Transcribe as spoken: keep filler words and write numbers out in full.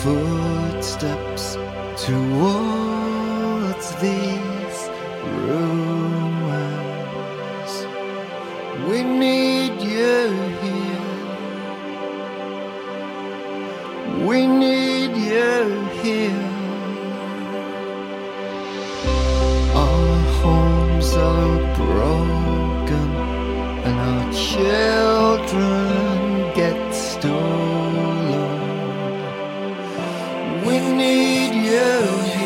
footsteps towards these ruins. We need you here. We need you here. Our homes are broken and our children get stolen. We need you here.